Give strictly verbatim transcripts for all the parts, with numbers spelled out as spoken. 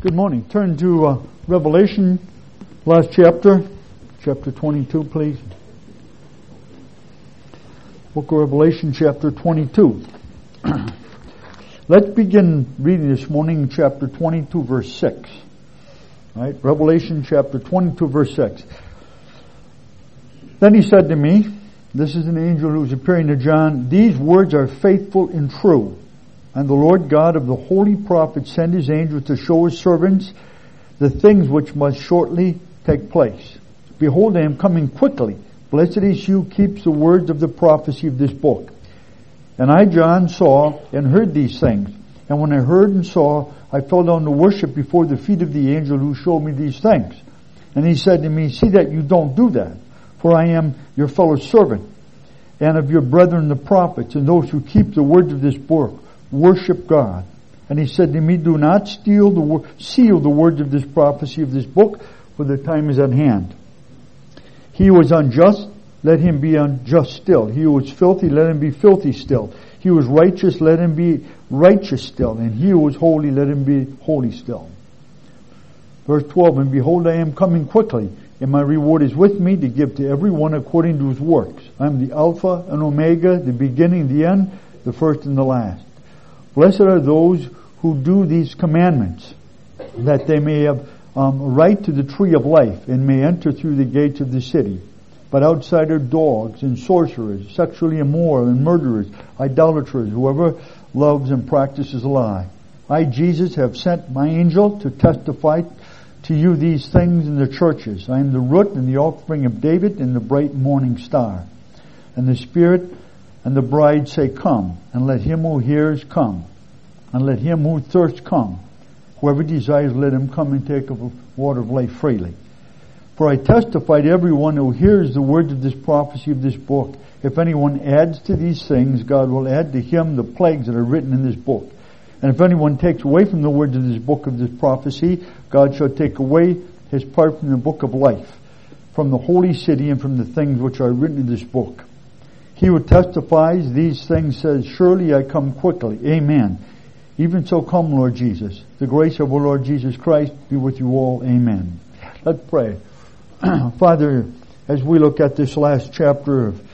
Good morning. Turn to uh, Revelation, last chapter, chapter twenty-two, please. Book of Revelation, chapter twenty-two. Let's begin reading this morning, chapter twenty-two, verse six. All right, Revelation, chapter twenty-two, verse six. Then he said to me, this is an angel who's appearing to John, these words are faithful and true. And the Lord God of the holy prophets sent his angel to show his servants the things which must shortly take place. Behold, I am coming quickly. Blessed is he who keeps the words of the prophecy of this book. And I, John, saw and heard these things. And when I heard and saw, I fell down to worship before the feet of the angel who showed me these things. And he said to me, see that you don't do that, for I am your fellow servant, and of your brethren the prophets, and those who keep the words of this book. Worship God. And he said to me, do not steal the seal the words of this prophecy of this book, for the time is at hand. He who was unjust, let him be unjust still. He who was filthy, let him be filthy still. He who was righteous, let him be righteous still. And he who was holy, let him be holy still. Verse twelve, and behold, I am coming quickly, and my reward is with me to give to every one according to his works. I am the Alpha and Omega, the beginning, the end, the first and the last. Blessed are those who do these commandments, that they may have um, right to the tree of life and may enter through the gates of the city. But outside are dogs and sorcerers, sexually immoral and murderers, idolaters, whoever loves and practices a lie. I, Jesus, have sent my angel to testify to you these things in the churches. I am the root and the offspring of David and the bright morning star. And the Spirit and the bride say, come, and let him who hears come, and let him who thirsts come. Whoever desires, let him come and take of the water of life freely. For I testify to everyone who hears the words of this prophecy of this book. If anyone adds to these things, God will add to him the plagues that are written in this book. And if anyone takes away from the words of this book of this prophecy, God shall take away his part from the book of life, from the holy city, and from the things which are written in this book. He who testifies these things says, surely I come quickly. Amen. Even so come, Lord Jesus. The grace of our Lord Jesus Christ be with you all. Amen. Let's pray. Father, as we look at this last chapter of,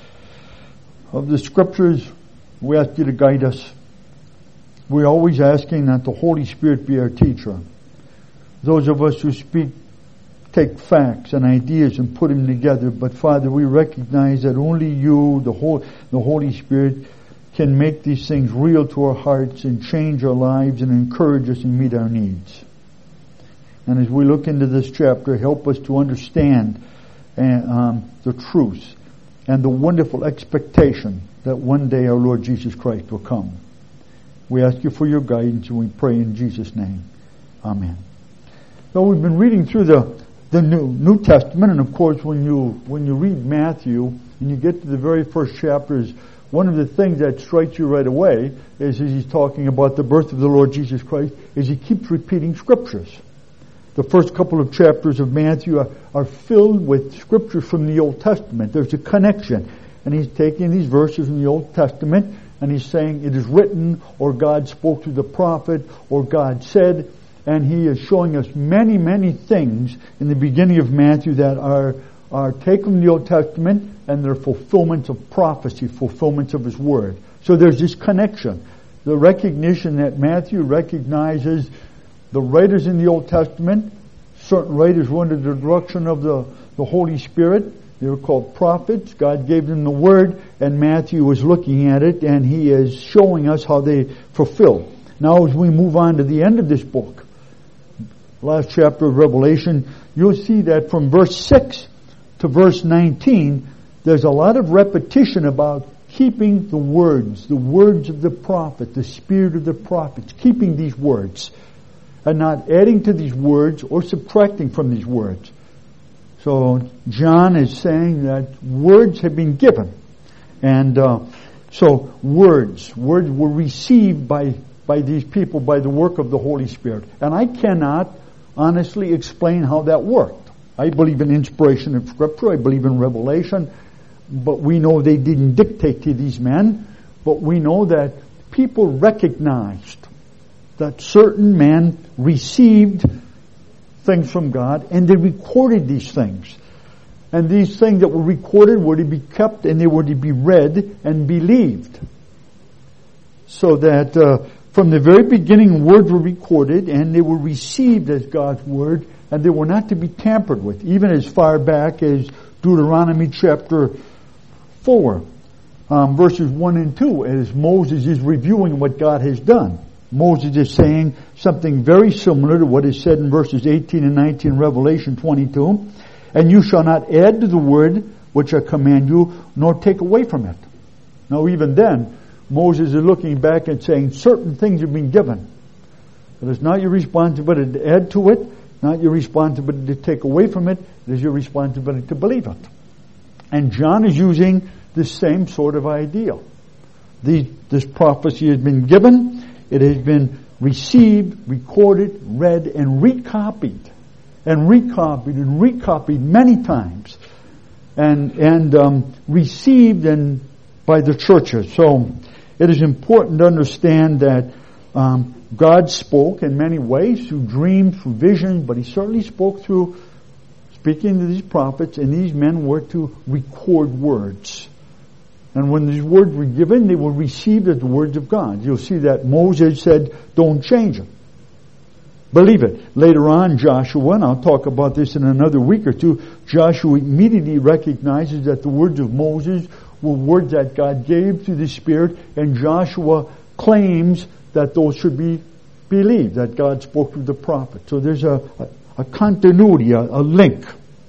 of the Scriptures, we ask you to guide us. We're always asking that the Holy Spirit be our teacher. Those of us who speak take facts and ideas and put them together. But Father, we recognize that only you, the whole, the Holy Spirit, can make these things real to our hearts and change our lives and encourage us and meet our needs. And as we look into this chapter, help us to understand uh, um, the truth and the wonderful expectation that one day our Lord Jesus Christ will come. We ask you for your guidance, and we pray in Jesus' name. Amen. So we've been reading through the The New New Testament, and of course, when you when you read Matthew and you get to the very first chapters, one of the things that strikes you right away is, as he's talking about the birth of the Lord Jesus Christ, is he keeps repeating scriptures. The first couple of chapters of Matthew are, are filled with scriptures from the Old Testament. There's a connection, and he's taking these verses from the Old Testament and he's saying it is written, or God spoke to the prophet, or God said. And he is showing us many, many things in the beginning of Matthew that are, are taken from the Old Testament, and they're fulfillments of prophecy, fulfillments of his word. So there's this connection. The recognition that Matthew recognizes the writers in the Old Testament. Certain writers were under the direction of the, the Holy Spirit. They were called prophets. God gave them the word, and Matthew was looking at it, and he is showing us how they fulfill. Now as we move on to the end of this book, last chapter of Revelation, you'll see that from verse six to verse nineteen, there's a lot of repetition about keeping the words, the words of the prophet, the spirit of the prophets, keeping these words, and not adding to these words or subtracting from these words. So John is saying that words have been given. And uh, so words, words were received by, by these people by the work of the Holy Spirit. And I cannot honestly explain how that worked. I believe in inspiration of Scripture. I believe in revelation. But we know they didn't dictate to these men. But we know that people recognized that certain men received things from God, and they recorded these things. And these things that were recorded were to be kept, and they were to be read and believed. So that uh, from the very beginning, words were recorded, and they were received as God's word, and they were not to be tampered with, even as far back as Deuteronomy chapter four, um, verses one and two, as Moses is reviewing what God has done. Moses is saying something very similar to what is said in verses eighteen and nineteen, Revelation twenty-two. And you shall not add to the word which I command you, nor take away from it. Now even then, Moses is looking back and saying certain things have been given. But it's not your responsibility to add to it, not your responsibility to take away from it, it is your responsibility to believe it. And John is using the same sort of idea. The, this prophecy has been given, it has been received, recorded, read, and recopied. And recopied and recopied many times. And, and um, received and by the churches. So it is important to understand that um, God spoke in many ways, through dreams, through visions, but He certainly spoke through speaking to these prophets, and these men were to record words. And when these words were given, they were received as the words of God. You'll see that Moses said, don't change it. Believe it. Later on, Joshua, and I'll talk about this in another week or two, Joshua immediately recognizes that the words of Moses were words that God gave through the Spirit, and Joshua claims that those should be believed, that God spoke through the prophet. So there's a, a, a continuity, a, a link.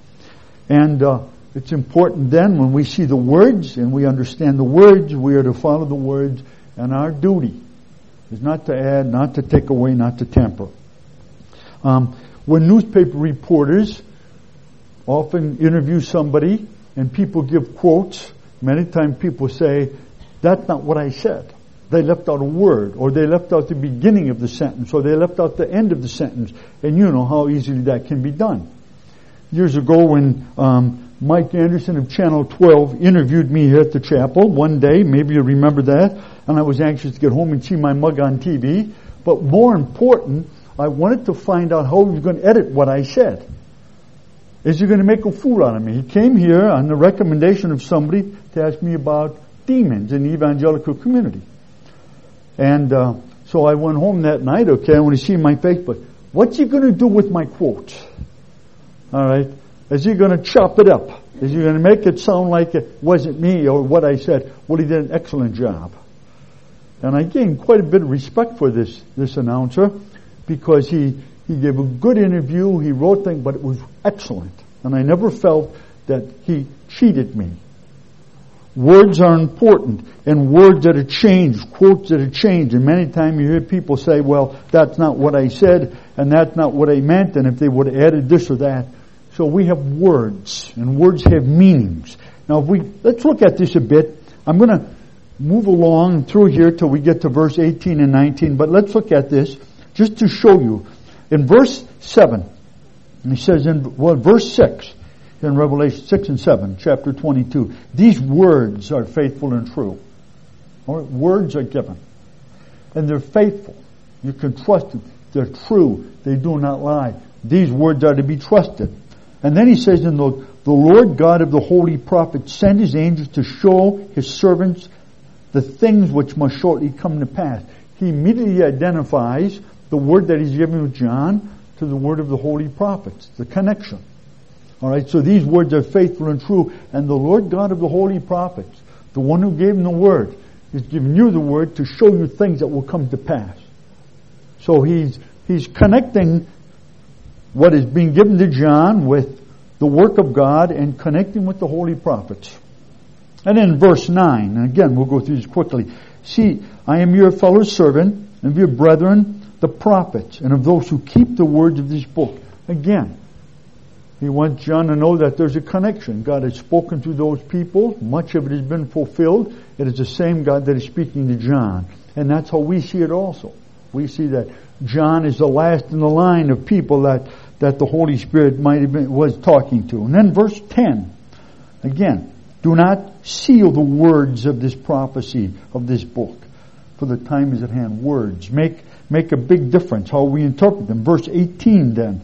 And uh, it's important then when we see the words and we understand the words, we are to follow the words, and our duty is not to add, not to take away, not to tamper. Um, when newspaper reporters often interview somebody and people give quotes, many times people say, that's not what I said. They left out a word, or they left out the beginning of the sentence, or they left out the end of the sentence. And you know how easily that can be done. Years ago when um, Mike Anderson of Channel twelve interviewed me here at the chapel one day, maybe you remember that, and I was anxious to get home and see my mug on T V. But more important, I wanted to find out how he was going to edit what I said. Is he going to make a fool out of me? He came here on the recommendation of somebody to ask me about demons in the evangelical community. And uh, so I went home that night, okay, I want to see my Facebook. What's he going to do with my quotes? All right. Is he going to chop it up? Is he going to make it sound like it wasn't me or what I said? Well, he did an excellent job. And I gained quite a bit of respect for this, this announcer, because he, he gave a good interview, he wrote things, but it was excellent. And I never felt that he cheated me. Words are important, and words that are changed, quotes that are changed. And many times you hear people say, well, that's not what I said, and that's not what I meant, and if they would have added this or that. So we have words, and words have meanings. Now, if we let's look at this a bit. I'm going to move along through here till we get to verse eighteen and nineteen, but let's look at this just to show you. In verse seven, and he says in well, verse six, in Revelation six and seven, chapter twenty-two, these words are faithful and true. All right, words are given. And they're faithful. You can trust them. They're true. They do not lie. These words are to be trusted. And then he says, in the, the Lord God of the holy prophets sent his angels to show his servants the things which must shortly come to pass. He immediately identifies the word that he's given with John to the word of the holy prophets, the connection. All right, so these words are faithful and true. And the Lord God of the holy prophets, the one who gave them the word, is giving you the word to show you things that will come to pass. So he's he's connecting what is being given to John with the work of God and connecting with the holy prophets. And in verse nine, and again we'll go through this quickly. See, I am your fellow servant, and of your brethren, the prophets, and of those who keep the words of this book. Again, he wants John to know that there's a connection. God has spoken to those people. Much of it has been fulfilled. It is the same God that is speaking to John. And that's how we see it also. We see that John is the last in the line of people that, that the Holy Spirit might have been, was talking to. And then verse ten, again, do not seal the words of this prophecy, of this book, for the time is at hand. Words make make a big difference how we interpret them. Verse eighteen then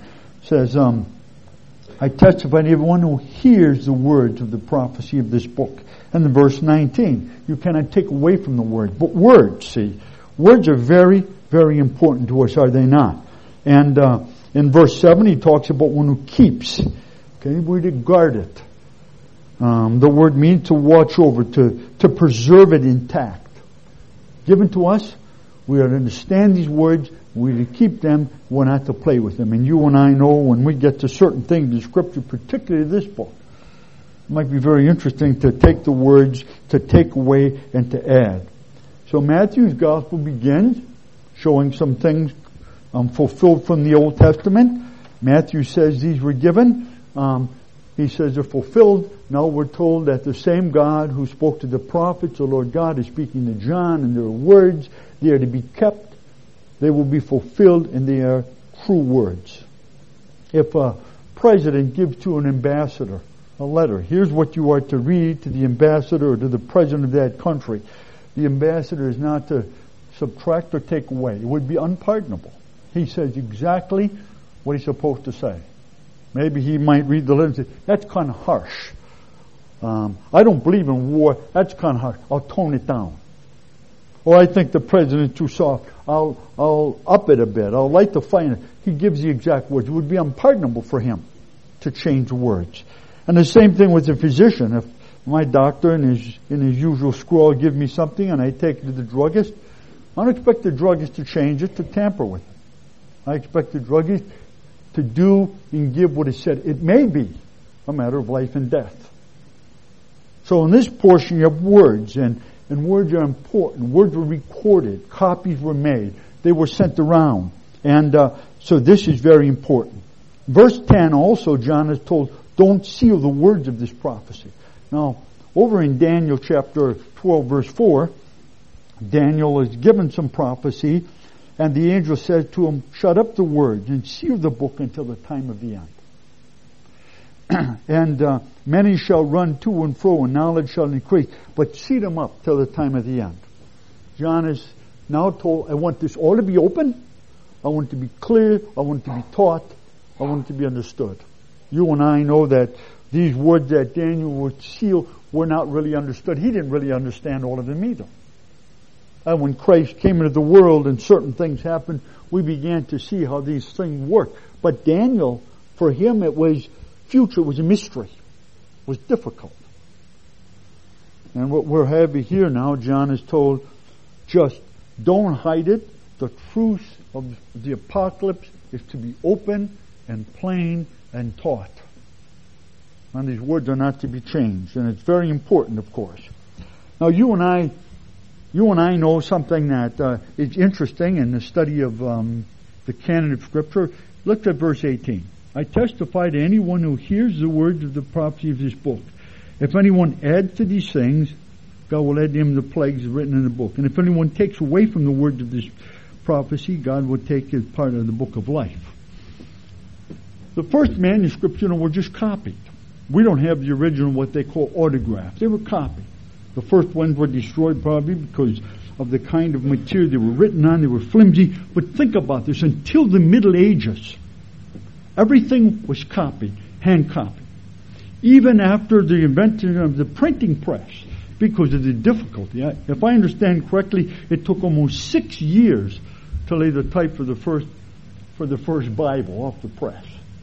says, um, I testify to everyone who hears the words of the prophecy of this book. And in verse nineteen, you cannot take away from the word. But words, see, words are very, very important to us, are they not? And uh, in verse seven, he talks about one who keeps. Okay, we're to guard it. Um, the word means to watch over, to, to preserve it intact. Given to us, we are to understand these words, we're to keep them, we're not to play with them. And you and I know when we get to certain things in Scripture, particularly this book, it might be very interesting to take the words, to take away, and to add. So Matthew's Gospel begins showing some things um, fulfilled from the Old Testament. Matthew says these were given. Um, he says they're fulfilled. Now we're told that the same God who spoke to the prophets, the Lord God, is speaking to John, and their words, they are to be kept. They will be fulfilled, and they are true words. If a president gives to an ambassador a letter, here's what you are to read to the ambassador or to the president of that country. The ambassador is not to subtract or take away. It would be unpardonable. He says exactly what he's supposed to say. Maybe he might read the letter and say, that's kind of harsh. Um, I don't believe in war. That's kind of harsh. I'll tone it down. Or I think the president's too soft. I'll, I'll up it a bit. I'll light the fire. He gives the exact words. It would be unpardonable for him to change words. And the same thing with the physician. If my doctor in his, in his usual scrawl give me something and I take it to the druggist, I don't expect the druggist to change it, to tamper with it. I expect the druggist to do and give what is said. It may be a matter of life and death. So in this portion you have words, and, and words are important. Words were recorded. Copies were made. They were sent around. And uh, so this is very important. Verse ten also, John is told, don't seal the words of this prophecy. Now, over in Daniel chapter twelve, verse four, Daniel is given some prophecy, and the angel says to him, shut up the words and seal the book until the time of the end. and uh, many shall run to and fro, and knowledge shall increase, but seal them up till the time of the end. John is now told, I want this all to be open, I want it to be clear, I want it to be taught, I want it to be understood. You and I know that these words that Daniel would seal were not really understood. He didn't really understand all of them either. And when Christ came into the world and certain things happened, we began to see how these things work. But Daniel, for him, it was future, it was a mystery. It was difficult. And what we're having here now, John is told, just don't hide it. The truth of the apocalypse is to be open and plain and taught. And these words are not to be changed. And it's very important, of course. Now, you and I, you and I know something that uh, is interesting in the study of um, the canon of Scripture. Look at verse eighteen. I testify to anyone who hears the words of the prophecy of this book. If anyone adds to these things, God will add to him the plagues written in the book. And if anyone takes away from the words of this prophecy, God will take his part of the book of life. The first manuscripts, you know, were just copied. We don't have the original, what they call autographs. They were copied. The first ones were destroyed probably because of the kind of material they were written on. They were flimsy. But think about this. Until the Middle Ages, everything was copied, hand copied. Even after the invention of the printing press, because of the difficulty. If I understand correctly, it took almost six years to lay the type for the first for the first Bible off the press.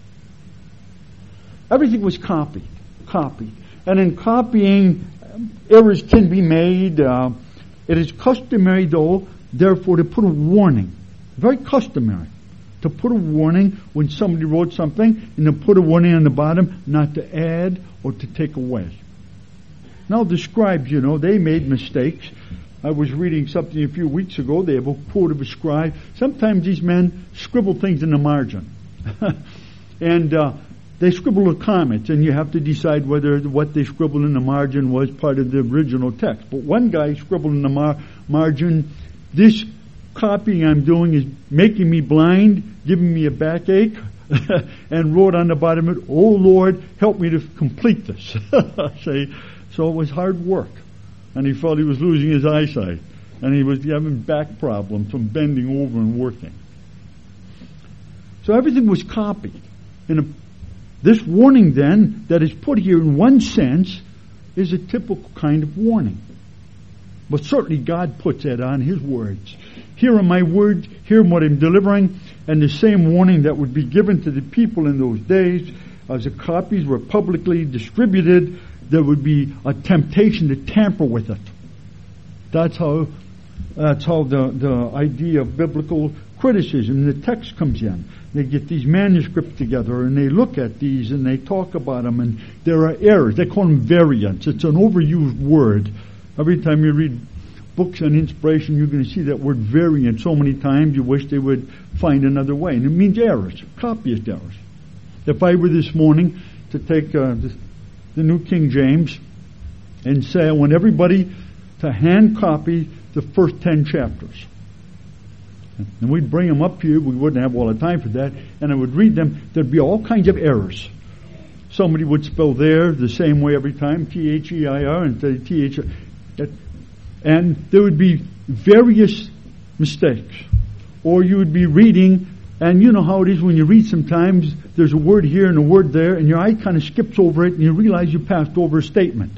Everything was copied, copied. And in copying, errors can be made. Uh, it is customary, though, therefore, to put a warning. Very customary. To put a warning when somebody wrote something, and to put a warning on the bottom, not to add or to take away. Now the scribes, you know, they made mistakes. I was reading something a few weeks ago. They have a quote of a scribe. Sometimes these men scribble things in the margin. and uh, they scribble a comment, and you have to decide whether what they scribbled in the margin was part of the original text. But one guy scribbled in the mar- margin, this copying I'm doing is making me blind, giving me a backache, and wrote on the bottom of it, oh Lord, help me to complete this. See? So it was hard work. And he felt he was losing his eyesight. And he was having back problems from bending over and working. So everything was copied. in a, this warning then that is put here in one sense is a typical kind of warning. But certainly God puts that on His words. Here are my words, here are what I'm delivering, and the same warning that would be given to the people in those days as the copies were publicly distributed, there would be a temptation to tamper with it. That's how that's how the, the idea of biblical criticism, the text comes in. They get these manuscripts together and they look at these and they talk about them, and there are errors. They call them variants. It's an overused word. Every time you read books on inspiration, you're going to see that word variant so many times you wish they would find another way. And it means errors, copyist errors. If I were this morning to take uh, the, the New King James and say I want everybody to hand copy the first ten chapters, and we'd bring them up here, we wouldn't have all the time for that, and I would read them, there'd be all kinds of errors. Somebody would spell there the same way every time, T H E I R instead of T H I R. And there would be various mistakes. Or you would be reading, and you know how it is when you read sometimes, there's a word here and a word there, and your eye kind of skips over it, and you realize you passed over a statement.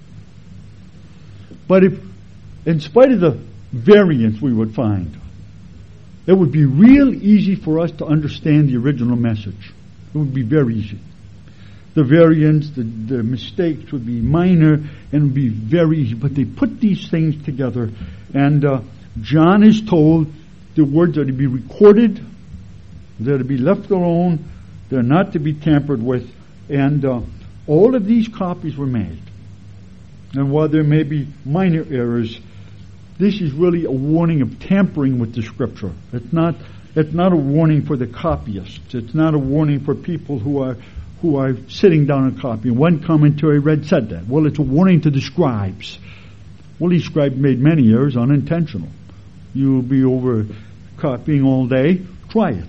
But if, in spite of the variance we would find, it would be real easy for us to understand the original message. It would be very easy. The variance, the, the mistakes would be minor, and it would be very easy. But they put these things together, and uh, John is told the words are to be recorded, they're to be left alone, they're not to be tampered with, and uh, all of these copies were made. And while there may be minor errors, this is really a warning of tampering with the Scripture. It's not, it's not a warning for the copyists. It's not a warning for people who are who are sitting down and copying. One commentary read said that. Well, it's a warning to the scribes. Well, these scribes made many errors unintentional. You'll be over copying all day. Try it.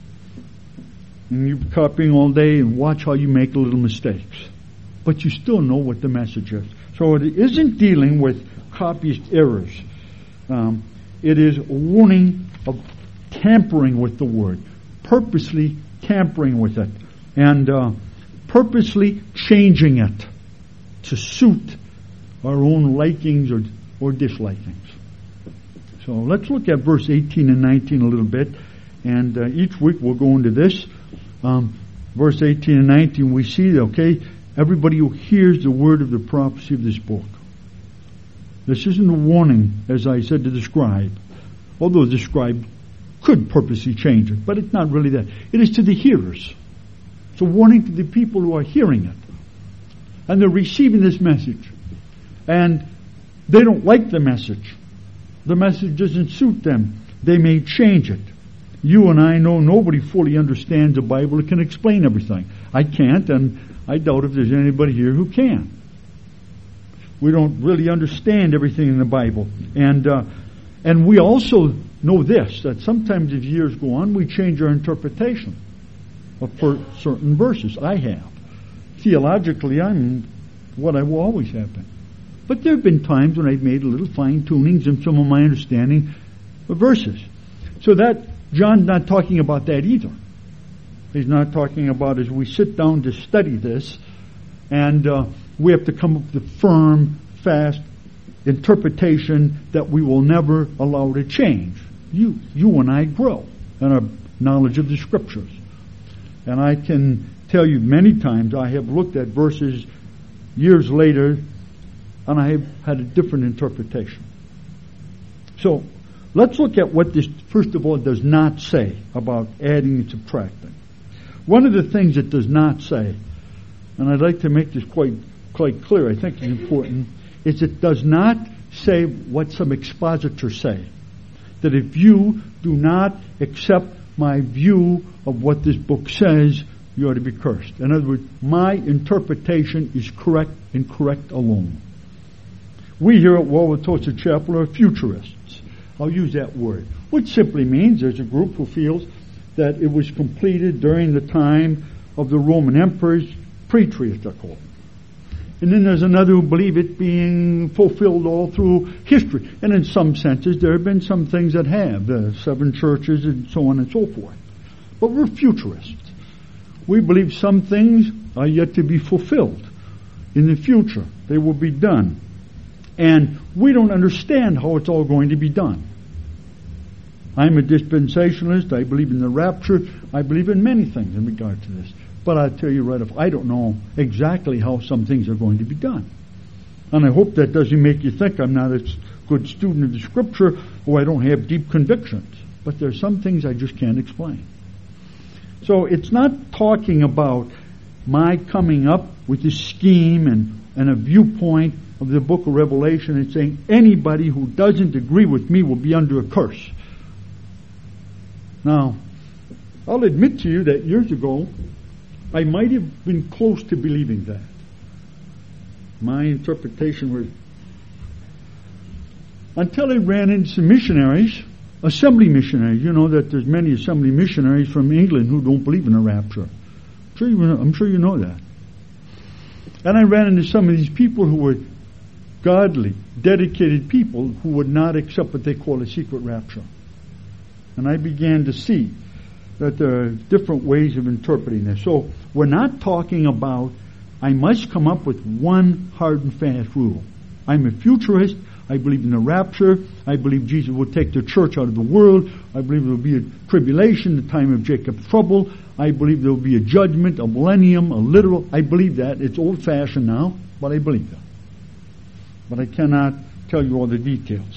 And you're copying all day and watch how you make little mistakes. But you still know what the message is. So it isn't dealing with copyist errors. Um, it is a warning of tampering with the Word. Purposely tampering with it. And uh, purposely changing it to suit our own likings or, or dislikings. So let's look at verse eighteen and nineteen a little bit. And uh, each week we'll go into this. Um, verse eighteen and nineteen, we see, okay, everybody who hears the word of the prophecy of this book. This isn't a warning, as I said to the scribe, although the scribe could purposely change it, but it's not really that. It is to the hearers. It's a warning to the people who are hearing it. And they're receiving this message. And they don't like the message. The message doesn't suit them. They may change it. You and I know nobody fully understands the Bible and can explain everything. I can't, and I doubt if there's anybody here who can. We don't really understand everything in the Bible. And uh, and we also know this, that sometimes as years go on, we change our interpretation of certain verses. I have. Theologically, I'm what I will always have been. But there have been times when I've made a little fine-tunings in some of my understanding of verses. So that, John's not talking about that either. He's not talking about as we sit down to study this, and uh, we have to come up with a firm, fast interpretation that we will never allow to change. You, you and I grow in our knowledge of the Scriptures. And I can tell you many times I have looked at verses years later and I have had a different interpretation. So, let's look at what this, first of all, does not say about adding and subtracting. One of the things it does not say, and I'd like to make this quite, quite clear, I think it's important, is it does not say what some expositors say. That if you do not accept my view of what this book says, you ought to be cursed. In other words, my interpretation is correct and correct alone. We here at Wauwatosa Chapel are futurists. I'll use that word. Which simply means there's a group who feels that it was completed during the time of the Roman emperors, pre-triest they're called. And then there's another who believe it being fulfilled all through history. And in some senses, there have been some things that have, the seven churches and so on and so forth. But we're futurists. we believe some things are yet to be fulfilled in the future. They will be done. And we don't understand how it's all going to be done. I'm a dispensationalist. I believe in the rapture. I believe in many things in regard to this. But I tell you right off, I don't know exactly how some things are going to be done. And I hope that doesn't make you think I'm not a good student of the Scripture or I don't have deep convictions. But there's some things I just can't explain. So it's not talking about my coming up with a scheme and, and a viewpoint of the book of Revelation and saying anybody who doesn't agree with me will be under a curse. Now, I'll admit to you that years ago, I might have been close to believing that. My interpretation was, until I ran into some missionaries, assembly missionaries. You know that there's many assembly missionaries from England who don't believe in a rapture. I'm sure you know, I'm sure you know that. And I ran into some of these people who were godly, dedicated people who would not accept what they call a secret rapture. And I began to see that there are different ways of interpreting this. So we're not talking about I must come up with one hard and fast rule. I'm a futurist. I believe in the rapture. I believe Jesus will take the church out of the world. I believe there will be a tribulation, the time of Jacob's trouble. I believe there will be a judgment, a millennium, a literal. I believe that. It's old-fashioned now, but I believe that. But I cannot tell you all the details.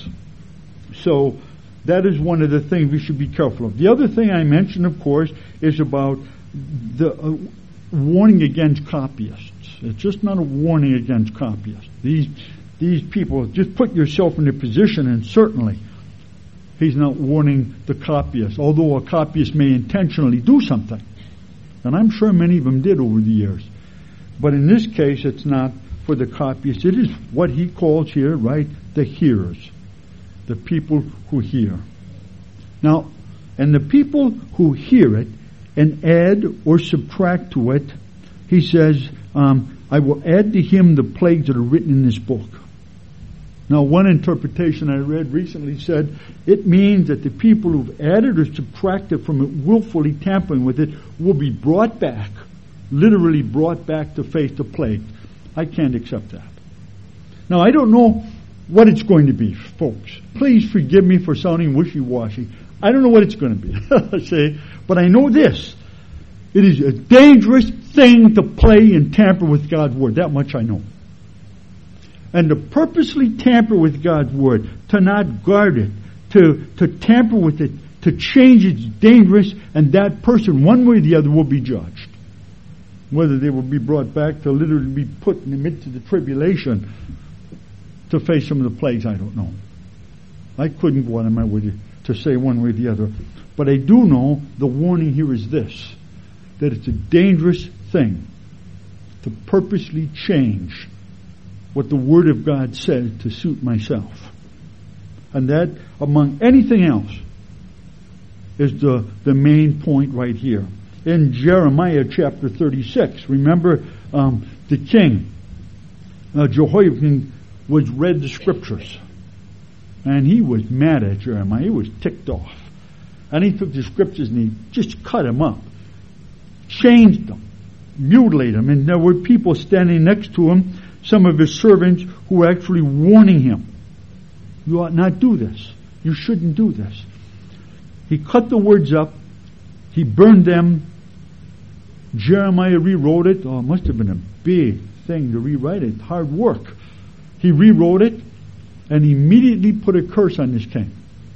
So that is one of the things we should be careful of. The other thing I mentioned, of course, is about the uh, warning against copyists. It's just not a warning against copyists. These these people, just put yourself in a position, and certainly he's not warning the copyist, although a copyist may intentionally do something. And I'm sure many of them did over the years. But in this case, it's not for the copyist. It is what he calls here, right, the hearers. The people who hear. Now, and the people who hear it and add or subtract to it, he says, um, I will add to him the plagues that are written in this book. Now, one interpretation I read recently said it means that the people who've added or subtracted from it, willfully tampering with it, will be brought back, literally brought back to face the plague. I can't accept that. Now, I don't know what it's going to be, folks. Please forgive me for sounding wishy-washy. I don't know what it's going to be, say, but I know this. It is a dangerous thing to play and tamper with God's Word. That much I know. And to purposely tamper with God's Word, to not guard it, to, to tamper with it, to change it's dangerous, and that person, one way or the other, will be judged. Whether they will be brought back to literally be put in the midst of the tribulation to face some of the plagues, I don't know. I couldn't go on my way to say one way or the other. But I do know the warning here is this, that it's a dangerous thing to purposely change what the Word of God says to suit myself. And that, among anything else, is the, the main point right here. In Jeremiah chapter thirty-six, remember um, the king, uh, Jehoiakim, was read the scriptures. And he was mad at Jeremiah. He was ticked off. And he took the scriptures and he just cut them up. Changed them. Mutilated them. And there were people standing next to him, some of his servants, who were actually warning him. You ought not do this. You shouldn't do this. He cut the words up. He burned them. Jeremiah rewrote it. Oh, it must have been a big thing to rewrite it. Hard work. He rewrote it and immediately put a curse on this king.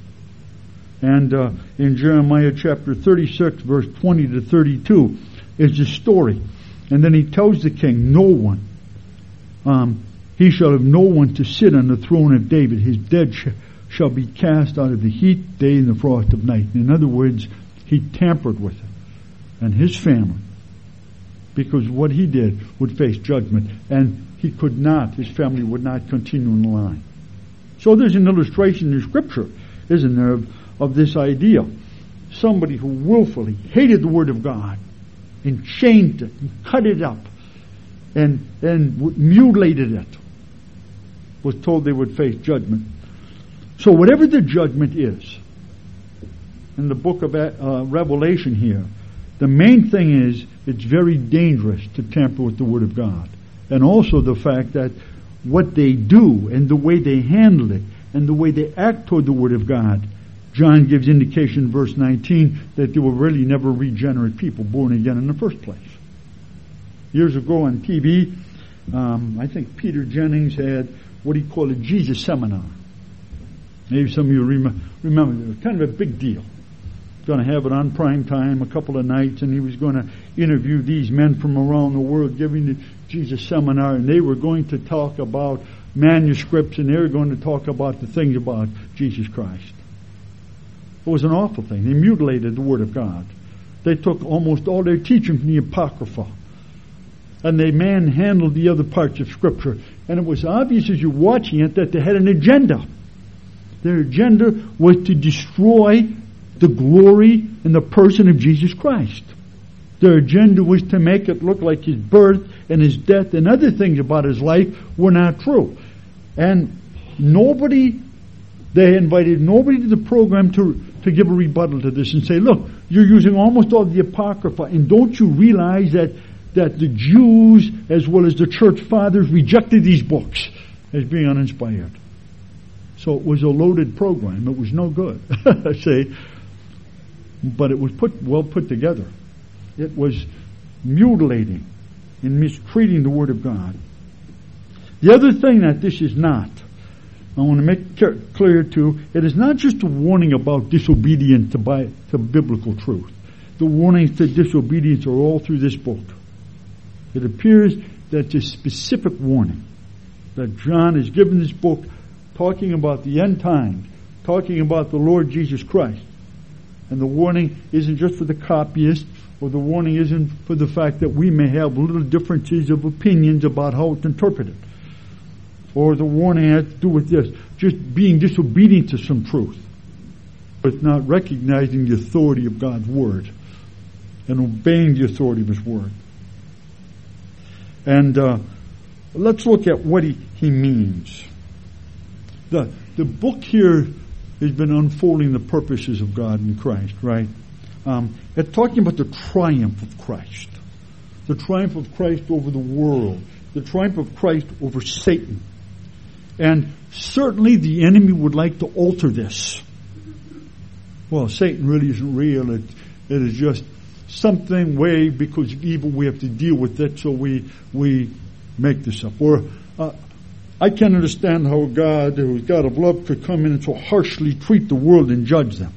And uh, in Jeremiah chapter thirty-six, verse twenty to thirty-two, is the story. And then he tells the king, no one, um, he shall have no one to sit on the throne of David. His dead sh- shall be cast out of the heat, day and the frost of night. In other words, he tampered with it. And his family, because what he did, would face judgment. And he could not, his family would not continue in the line. So there's an illustration in Scripture, isn't there, of, of this idea. Somebody who willfully hated the Word of God and changed it and cut it up and, and mutilated it was told they would face judgment. So whatever the judgment is, in the book of uh, Revelation here, the main thing is it's very dangerous to tamper with the Word of God. And also the fact that what they do and the way they handle it and the way they act toward the Word of God, John gives indication in verse nineteen that they were really never regenerate people, born again in the first place. Years ago on T V, um, I think Peter Jennings had what he called a Jesus seminar. Maybe some of you rem- remember, it was kind of a big deal. Going to have it on prime time a couple of nights, and he was going to interview these men from around the world giving the Jesus seminar, and they were going to talk about manuscripts, and they were going to talk about the things about Jesus Christ. It was an awful thing. They mutilated the Word of God. They took almost all their teaching from the Apocrypha, and they manhandled the other parts of Scripture. And it was obvious as you're watching it that they had an agenda. Their agenda was to destroy the glory and the person of Jesus Christ. Their agenda was to make it look like his birth and his death and other things about his life were not true. And nobody, they invited nobody to the program to, to give a rebuttal to this and say, look, you're using almost all the Apocrypha, and don't you realize that, that the Jews as well as the church fathers rejected these books as being uninspired? So it was a loaded program. It was no good. See? But it was put well put together. It was mutilating and mistreating the Word of God. The other thing that this is not, I want to make clear too, it is not just a warning about disobedience to, by, to biblical truth. The warnings to disobedience are all through this book. It appears that a specific warning that John has given this book talking about the end times, talking about the Lord Jesus Christ. And the warning isn't just for the copyist, or the warning isn't for the fact that we may have little differences of opinions about how it's interpreted. Or the warning has to do with this, just being disobedient to some truth, but not recognizing the authority of God's Word and obeying the authority of His Word. And uh, let's look at what he, he means. The, the book here has been unfolding the purposes of God in Christ, right? Um, it's talking about the triumph of Christ. The triumph of Christ over the world. The triumph of Christ over Satan. And certainly the enemy would like to alter this. Well, Satan really isn't real. It, it is just something way because of evil we have to deal with it, so we we make this up. Or uh, I can't understand how God, who is God of love, could come in and so harshly treat the world and judge them.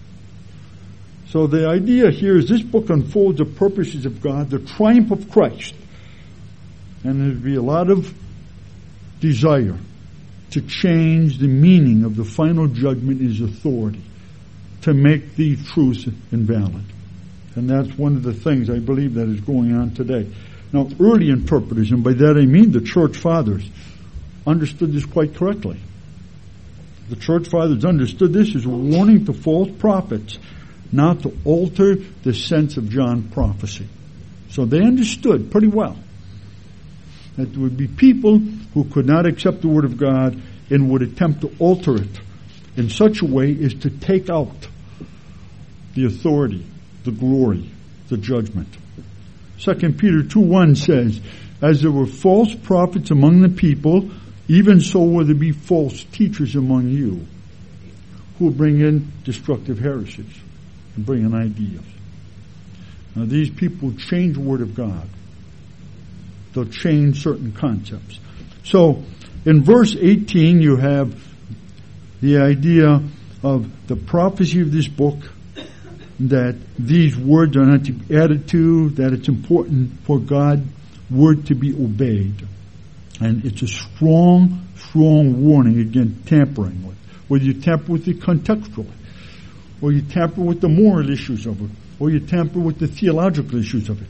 So the idea here is this book unfolds the purposes of God, the triumph of Christ. And there'd be a lot of desire to change the meaning of the final judgment in His authority, to make these truths invalid. And that's one of the things I believe that is going on today. Now, early interpreters, and by that I mean the church fathers, understood this quite correctly. The church fathers understood this as a warning to false prophets not to alter the sense of John's prophecy. So they understood pretty well that there would be people who could not accept the Word of God and would attempt to alter it in such a way as to take out the authority, the glory, the judgment. Second Peter two one says, as there were false prophets among the people, even so will there be false teachers among you, who will bring in destructive heresies and bring in ideas. Now these people change the Word of God. They'll change certain concepts. So in verse eighteen you have the idea of the prophecy of this book, that these words are not to be added to, that it's important for God's word to be obeyed. And it's a strong, strong warning against tampering with. Whether you tamper with it contextually, or you tamper with the moral issues of it, or you tamper with the theological issues of it.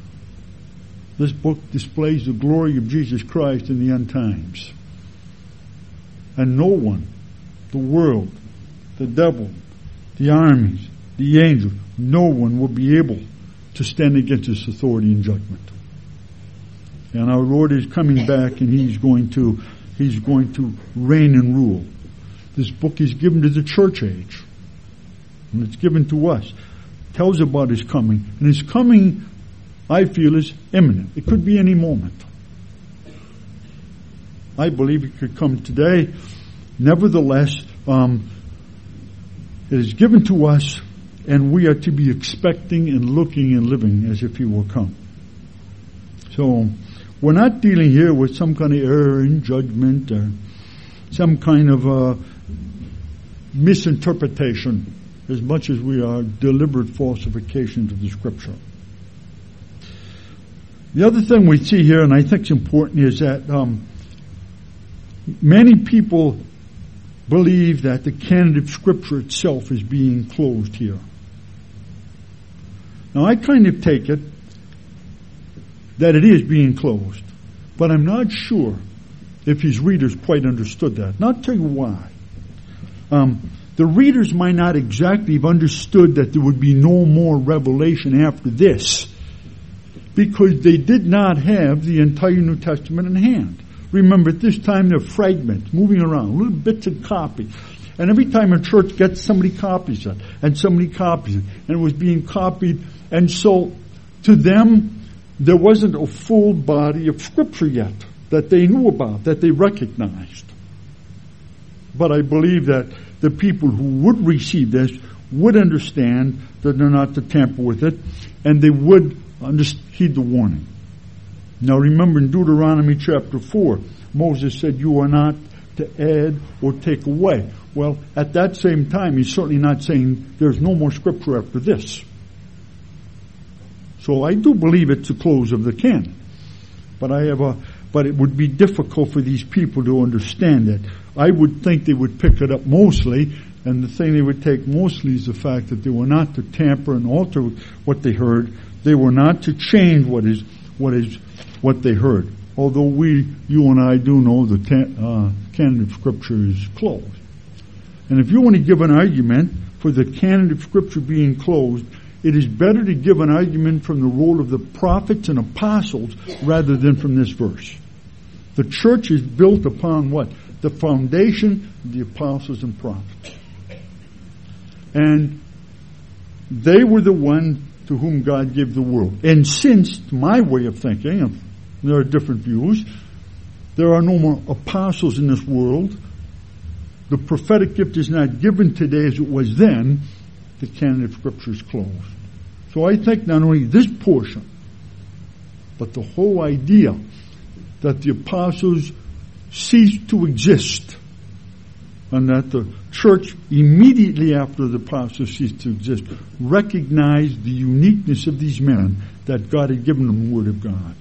This book displays the glory of Jesus Christ in the end times. And no one, the world, the devil, the armies, the angels, no one will be able to stand against His authority and judgment. And our Lord is coming back, and He's going to He's going to reign and rule. This book is given to the church age, and it's given to us. It tells about His coming, and His coming I feel is imminent. It could be any moment. I believe it could come today. Nevertheless, um, it is given to us, and we are to be expecting and looking and living as if he will come. So, we're not dealing here with some kind of error in judgment or some kind of uh, misinterpretation, as much as we are deliberate falsifications of the Scripture. The other thing we see here, and I think it's important, is that um, many people believe that the canon of Scripture itself is being closed here. Now, I kind of take it that it is being closed, but I'm not sure if his readers quite understood that. And I'll tell you why. Um, the readers might not exactly have understood that there would be no more revelation after this, because they did not have the entire New Testament in hand. Remember, at this time they're fragments moving around, little bits of copy. And every time a church gets, somebody copies it, and somebody copies it, and it was being copied. And so, to them, there wasn't a full body of Scripture yet that they knew about, that they recognized. But I believe that the people who would receive this would understand that they're not to tamper with it, and they would heed the warning. Now remember, in Deuteronomy chapter four, Moses said, you are not to add or take away. Well, at that same time, he's certainly not saying there's no more Scripture after this. So I do believe it's the close of the canon. But I have a, but it would be difficult for these people to understand it. I would think they would pick it up mostly, and the thing they would take mostly is the fact that they were not to tamper and alter what they heard. They were not to change what is what is what they heard. Although we, you and I, do know the ten, uh, canon of Scripture is closed. And if you want to give an argument for the canon of Scripture being closed, it is better to give an argument from the role of the prophets and apostles rather than from this verse. The church is built upon what? The foundation of the apostles and prophets. And they were the one to whom God gave the world. And since, my way of thinking, and there are different views, there are no more apostles in this world, the prophetic gift is not given today as it was then, the canon of Scripture is closed. So I think not only this portion, but the whole idea that the apostles ceased to exist, and that the church, immediately after the apostles ceased to exist, recognized the uniqueness of these men, that God had given them the Word of God.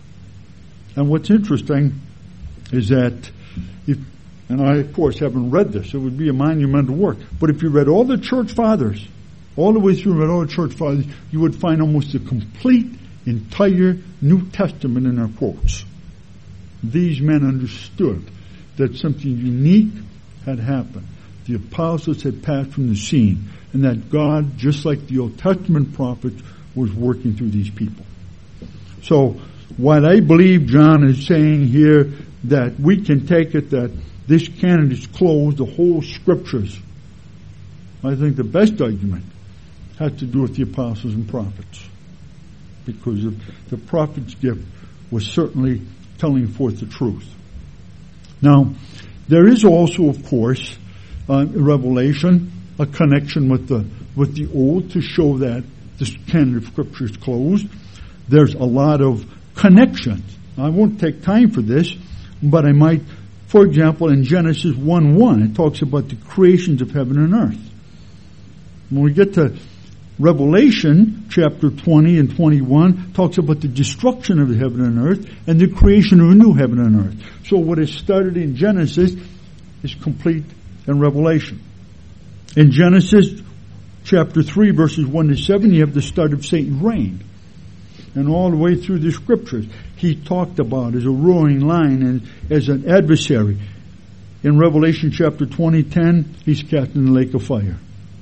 And what's interesting is that, if, and I of course haven't read this, it would be a monumental work, but if you read all the church fathers, all the way through read all the church fathers, you would find almost a complete, entire New Testament in their quotes. These men understood that something unique had happened. The apostles had passed from the scene, and that God, just like the Old Testament prophets, was working through these people. So, what I believe John is saying here, that we can take it that this canon is closed, the whole Scriptures. I think the best argument has to do with the apostles and prophets, because the prophet's gift was certainly telling forth the truth. Now, there is also, of course, uh, in Revelation, a connection with the with the Old to show that this canon of Scripture is closed. There's a lot of connections. I won't take time for this, but I might, for example, in Genesis one one, it talks about the creations of heaven and earth. When we get to Revelation chapter twenty and twenty-one, talks about the destruction of the heaven and earth and the creation of a new heaven and earth. So what is started in Genesis is complete in Revelation. In Genesis chapter three, verses one to seven, you have the start of Satan's reign. And all the way through the Scriptures, he talked about as a roaring lion and as an adversary. In Revelation chapter twenty, ten, he's cast in the lake of fire.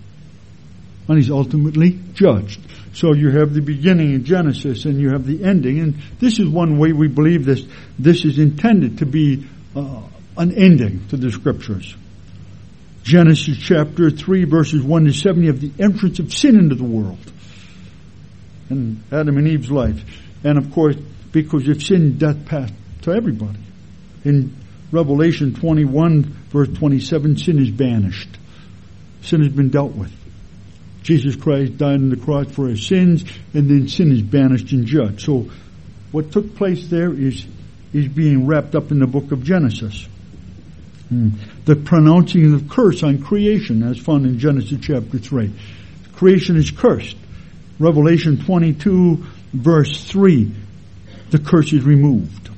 And he's ultimately judged. So you have the beginning in Genesis and you have the ending. And this is one way we believe this. This is intended to be uh, an ending to the Scriptures. Genesis chapter three, verses one to seven, you have the entrance of sin into the world. in Adam and Eve's life. And of course, because of sin, death passed to everybody. In Revelation twenty-one, verse twenty-seven, sin is banished. Sin has been dealt with. Jesus Christ died on the cross for our sins, and then sin is banished and judged. So what took place there is, is being wrapped up in the book of Genesis. Hmm. The pronouncing of curse on creation, as found in Genesis chapter three. Creation is cursed. Revelation twenty-two, verse three, the curse is removed.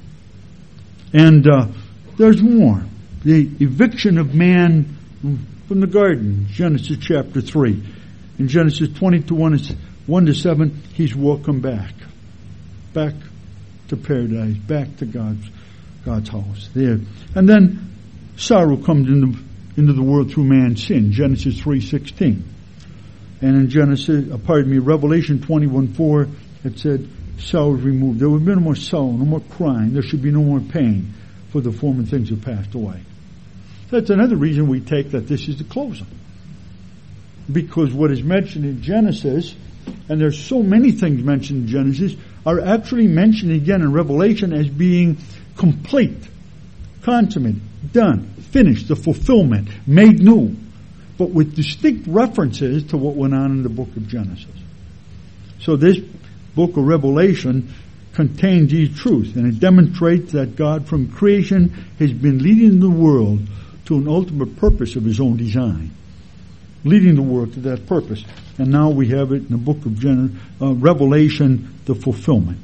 And uh, there's more. The eviction of man from the garden, Genesis chapter three. In Genesis twenty-two, one to seven, he's welcome back. Back to paradise, back to God's God's house. There. And then sorrow comes into, into the world through man's sin, Genesis three sixteen. And in Genesis, uh, pardon me, Revelation twenty-one four, it said, sorrow is removed. There will be no more sorrow, no more crying. There should be no more pain, for the former things have passed away. That's another reason we take that this is the closing. Because what is mentioned in Genesis, and there's so many things mentioned in Genesis, are actually mentioned again in Revelation as being complete, consummate, done, finished, the fulfillment, made new, but with distinct references to what went on in the book of Genesis. So this book of Revelation contains these truths, and it demonstrates that God from creation has been leading the world to an ultimate purpose of His own design. Leading the world to that purpose. And now we have it in the book of Gen- uh, Revelation, the fulfillment.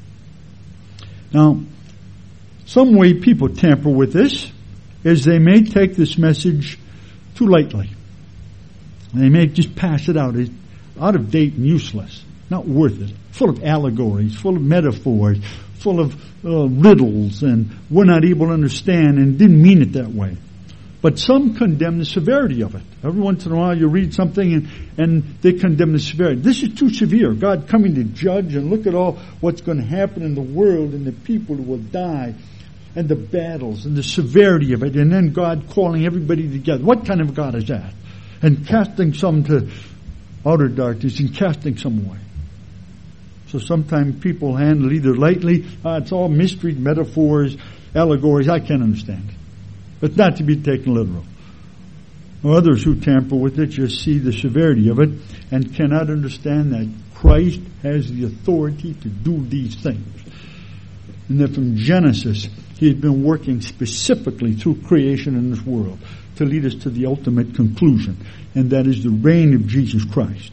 Now, some way people tamper with this is they may take this message too lightly. They may just pass it out. It's out of date and useless. Not worth it. Full of allegories, full of metaphors, full of uh, riddles, and we're not able to understand and didn't mean it that way. But some condemn the severity of it. Every once in a while you read something and, and they condemn the severity. This is too severe. God coming to judge, and look at all what's going to happen in the world and the people who will die and the battles and the severity of it, and then God calling everybody together. What kind of God is that? And casting some to outer darkness and casting some away. So sometimes people handle either lightly, uh, it's all mystery, metaphors, allegories, I can't understand it. But not to be taken literal. Others who tamper with it just see the severity of it and cannot understand that Christ has the authority to do these things. And that from Genesis, He has been working specifically through creation in this world to lead us to the ultimate conclusion, and that is the reign of Jesus Christ.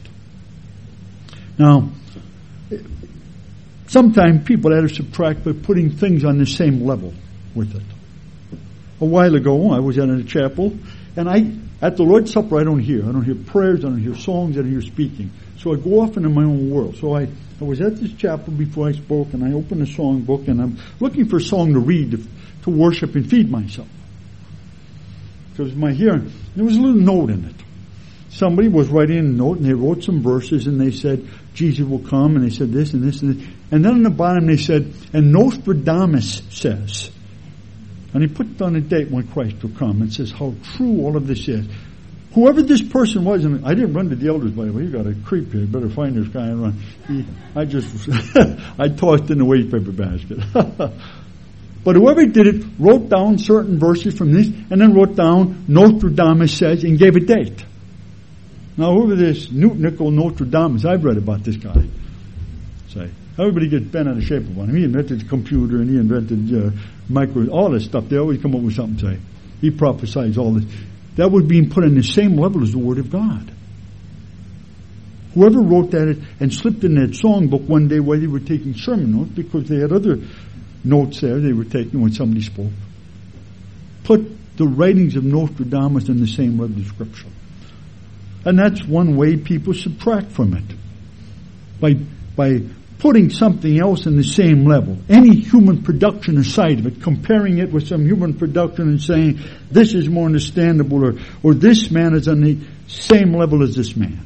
Now, sometimes people add or subtract by putting things on the same level with it. A while ago, I was at a chapel, and I, at the Lord's Supper, I don't hear. I don't hear prayers, I don't hear songs, I don't hear speaking. So I go off into my own world. So I, I was at this chapel before I spoke, and I opened a song book, and I'm looking for a song to read, to, to worship and feed myself. Because my hearing, there was a little note in it. Somebody was writing a note, and they wrote some verses, and they said, Jesus will come, and they said this and this and this. And then on the bottom they said, and Nostradamus says. And he put down a date when Christ will come and says how true all of this is. Whoever this person was, and I didn't run to the elders, by the way. You got a creep here. You better find this guy and run. He, I just, I tossed in the waste paper basket. But whoever did it wrote down certain verses from this, and then wrote down Nostradamus says, and gave a date. Now, whoever this Newt Nickel Nostradamus, I've read about this guy. Say, everybody gets bent out of shape of one. He invented the computer, and he invented uh, micro, all this stuff. They always come up with something to say. He prophesies all this. That was being put on the same level as the Word of God. Whoever wrote that and slipped in that songbook one day while they were taking sermon notes, because they had other notes there they were taking when somebody spoke, put the writings of Nostradamus in the same level as Scripture. And that's one way people subtract from it. By, by putting something else in the same level. Any human production aside of it, comparing it with some human production and saying, this is more understandable, or, or this man is on the same level as this man.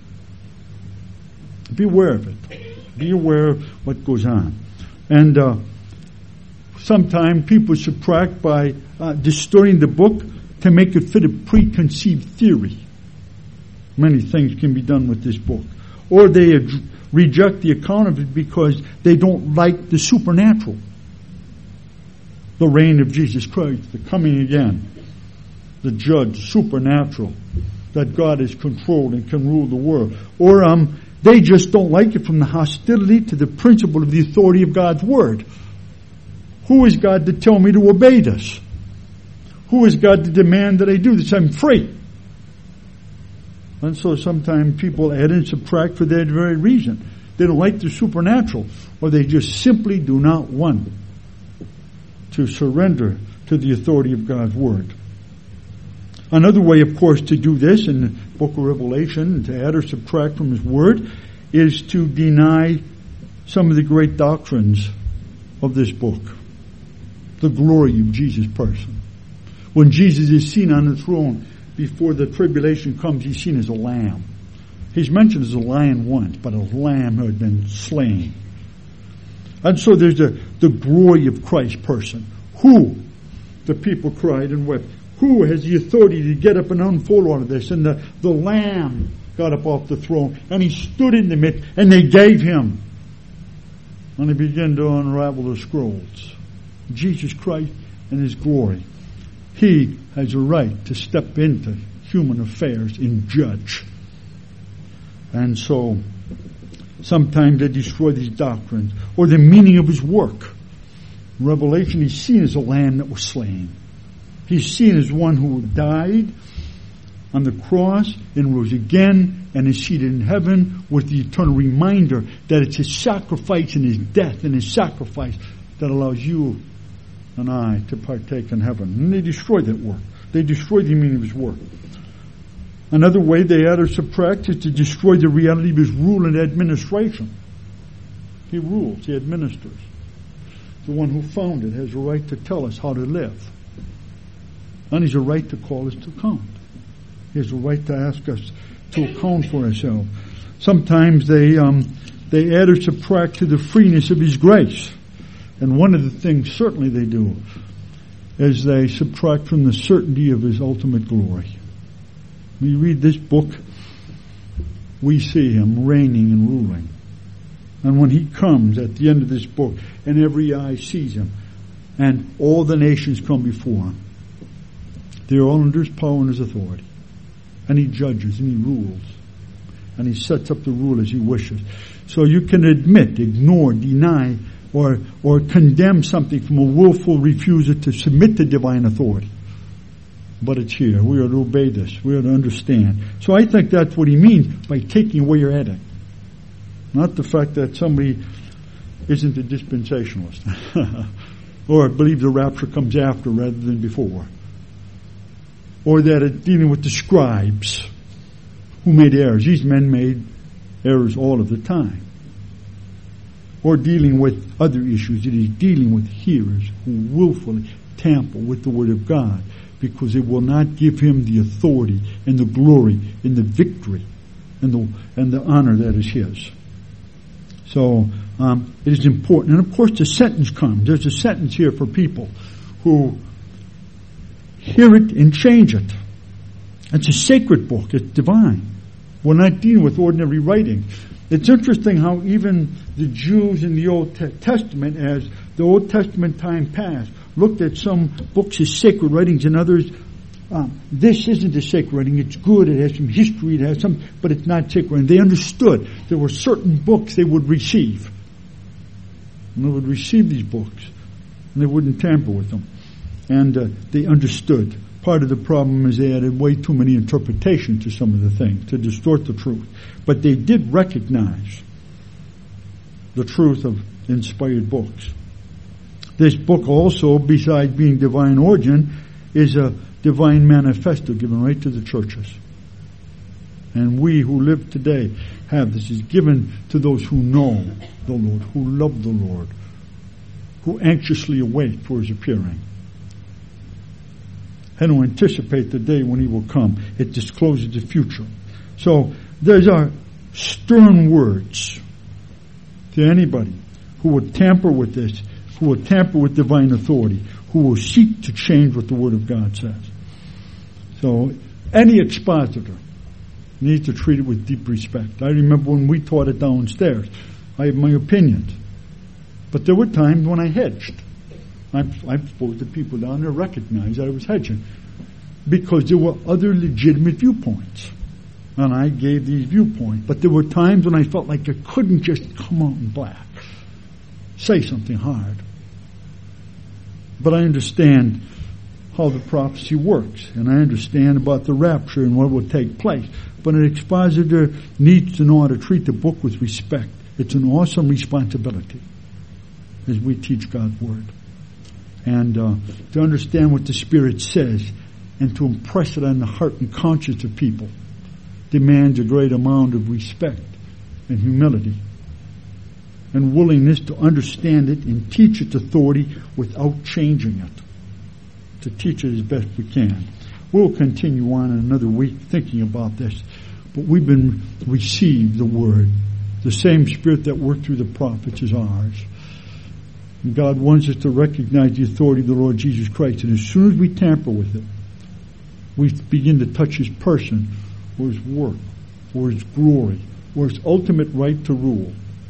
Be aware of it. Be aware of what goes on. And uh, sometimes people subtract by uh, distorting the book to make it fit a preconceived theory. Many things can be done with this book. or they ad- reject the account of it because they don't like the supernatural. The reign of Jesus Christ, the coming again, the judge, supernatural, that God is controlled and can rule the world. Or um, they just don't like it from the hostility to the principle of the authority of God's Word. Who is God to tell me to obey this? Who is God to demand that I do this? I'm free. And so sometimes people add and subtract for that very reason. They don't like the supernatural, or they just simply do not want to surrender to the authority of God's Word. Another way, of course, to do this in the book of Revelation, to add or subtract from His Word, is to deny some of the great doctrines of this book. The glory of Jesus' person. When Jesus is seen on the throne before the tribulation comes, He's seen as a lamb. He's mentioned as a lion once, but a lamb who had been slain. And so there's the, the glory of Christ's person. Who, the people cried and wept, who has the authority to get up and unfold all of this? And the, the lamb got up off the throne, and He stood in the midst, and they gave Him. And He began to unravel the scrolls. Jesus Christ and His glory. He has a right to step into human affairs and judge. And so, sometimes they destroy these doctrines, or the meaning of His work. In Revelation, He's seen as a lamb that was slain. He's seen as one who died on the cross and rose again and is seated in heaven with the eternal reminder that it's His sacrifice and His death and His sacrifice that allows you and I to partake in heaven. And they destroy that work. They destroy the meaning of His work. Another way they add or subtract is to destroy the reality of His rule and administration. He rules, He administers. The one who founded has a right to tell us how to live. And He has a right to call us to account. He has a right to ask us to account for ourselves. Sometimes they um, they add or subtract to the freeness of His grace. And one of the things certainly they do is they subtract from the certainty of His ultimate glory. When you read this book, we see Him reigning and ruling. And when He comes at the end of this book, and every eye sees Him, and all the nations come before Him, they're all under His power and His authority. And He judges and He rules. And He sets up the rule as He wishes. So you can admit, ignore, deny, or or condemn something from a willful refusal to submit to divine authority. But it's here. We are to obey this. We are to understand. So I think that's what He means by taking away your headache. Not the fact that somebody isn't a dispensationalist. Or believes the rapture comes after rather than before. Or that it's dealing with the scribes who made errors. These men made errors all of the time. Or dealing with other issues. It is dealing with hearers who willfully tamper with the Word of God because it will not give Him the authority and the glory and the victory and the and the honor that is His. So um, it is important. And of course the sentence comes. There's a sentence here for people who hear it and change it. It's a sacred book. It's divine. We're not dealing with ordinary writing. It's interesting how even the Jews in the Old Testament, as the Old Testament time passed, looked at some books as sacred writings and others, um, this isn't a sacred writing. It's good. It has some history. It has some, but it's not sacred. And they understood there were certain books they would receive. And they would receive these books, and they wouldn't tamper with them. And uh, they understood. Part of the problem is they added way too many interpretations to some of the things to distort the truth. But they did recognize the truth of inspired books. This book also, besides being divine origin, is a divine manifesto given right to the churches. And we who live today have this. Is given to those who know the Lord, who love the Lord, who anxiously await for His appearing, and who anticipate the day when He will come. It discloses the future. So there's our stern words to anybody who would tamper with this, who will tamper with divine authority, who will seek to change what the Word of God says. So any expositor need to treat it with deep respect. I remember when we taught it downstairs, I have my opinions. But there were times when I hedged. I, I suppose the people down there recognized I was hedging because there were other legitimate viewpoints. And I gave these viewpoints. But there were times when I felt like I couldn't just come out in black, say something hard. But I understand how the prophecy works, and I understand about the rapture and what will take place. But an expositor needs to know how to treat the book with respect. It's an awesome responsibility as we teach God's Word. And uh, to understand what the Spirit says and to impress it on the heart and conscience of people demands a great amount of respect and humility and willingness to understand it and teach its authority without changing it. To teach it as best we can. We'll continue on in another week thinking about this. But we've been received the Word. The same Spirit that worked through the prophets is ours. And God wants us to recognize the authority of the Lord Jesus Christ. And as soon as we tamper with it, we begin to touch His person, or His work, or His glory, or His ultimate right to rule.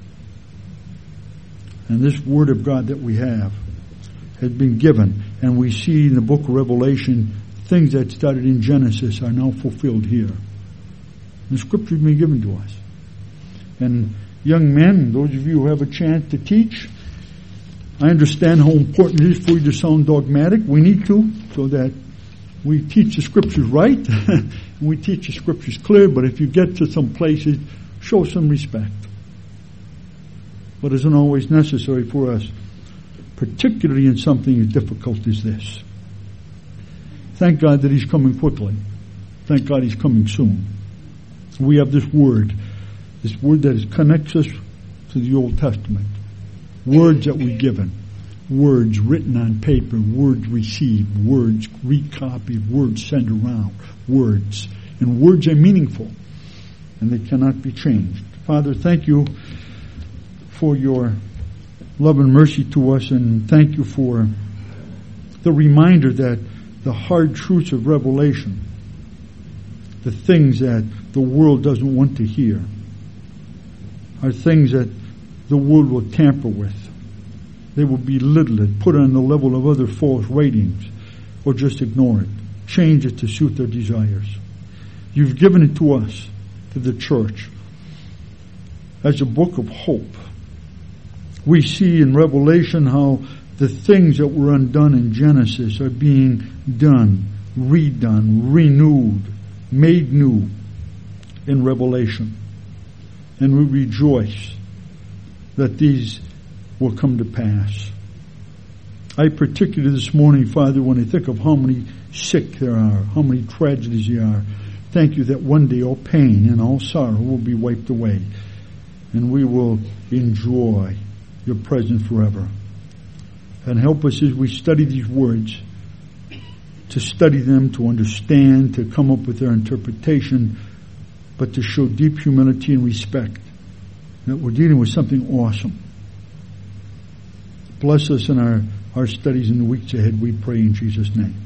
And this Word of God that we have has been given, and we see in the book of Revelation things that started in Genesis are now fulfilled here. The Scripture has been given to us. And young men, those of you who have a chance to teach, I understand how important it is for you to sound dogmatic. We need to, so that we teach the Scriptures right, and we teach the Scriptures clear, but if you get to some places, show some respect. But it isn't always necessary for us, particularly in something as difficult as this. Thank God that He's coming quickly. Thank God He's coming soon. We have this Word, this Word that connects us to the Old Testament. Words that we're given. Words written on paper. Words received. Words recopied. Words sent around. Words. And words are meaningful. And they cannot be changed. Father, thank you for your love and mercy to us, and thank you for the reminder that the hard truths of Revelation, the things that the world doesn't want to hear, are things that the world will tamper with. They will belittle it, put it on the level of other false writings, or just ignore it, change it to suit their desires. You've given it to us, to the church, as a book of hope. We see in Revelation how the things that were undone in Genesis are being done, redone, renewed, made new in Revelation. And we rejoice that these will come to pass. I particularly this morning, Father, when I think of how many sick there are, how many tragedies there are, thank you that one day all pain and all sorrow will be wiped away, and we will enjoy your presence forever. And help us as we study these words to study them, to understand, to come up with their interpretation, but to show deep humility and respect that we're dealing with something awesome. Bless us in our, our studies in the weeks ahead, we pray in Jesus' name.